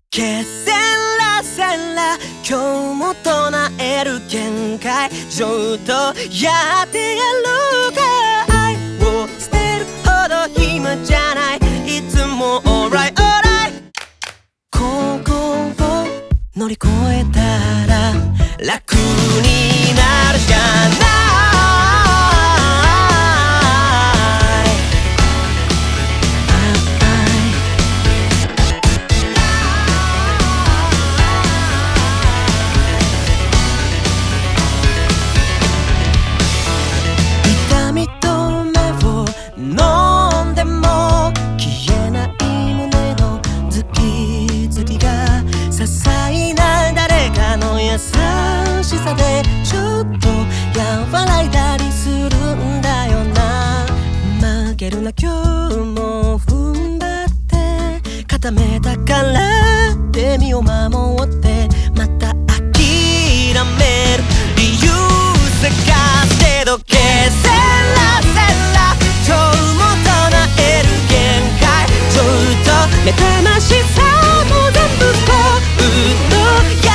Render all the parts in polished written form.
けせらせら今日も唱える限界ちょっとやってやるか愛を捨てるほど暇じゃないいつも alright alright ここを乗り越えたら楽になるしかない優しさでちょっと和らいだりするんだよな負けるな今日も踏ん張って固めたからって身を守ってまた諦める理由探してどけせらせら今日も唱える限界ちょっと目覚ましさも全部こうの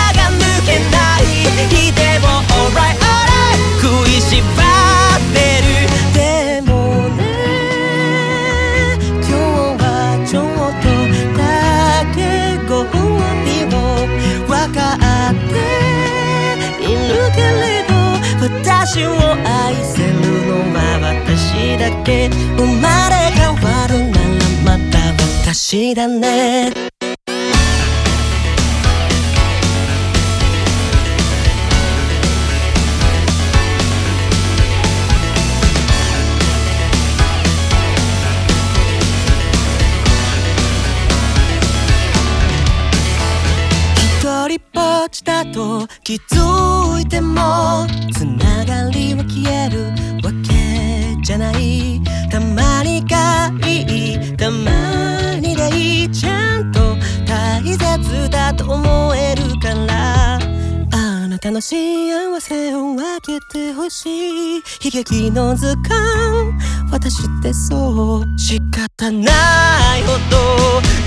いても alright alright 食いしばってるでもね今日はちょっとだけご褒美を分かっているけれど私を愛せるのは私だけ生まれ変わるならまた私だね一人ぼっちだと気づいてもつながりは消えるわけじゃないたまにがいいたまにでいいちゃんと大切だと思えるからあなたの幸せを分けてほしい悲劇の図鑑私ってそう仕方ないほど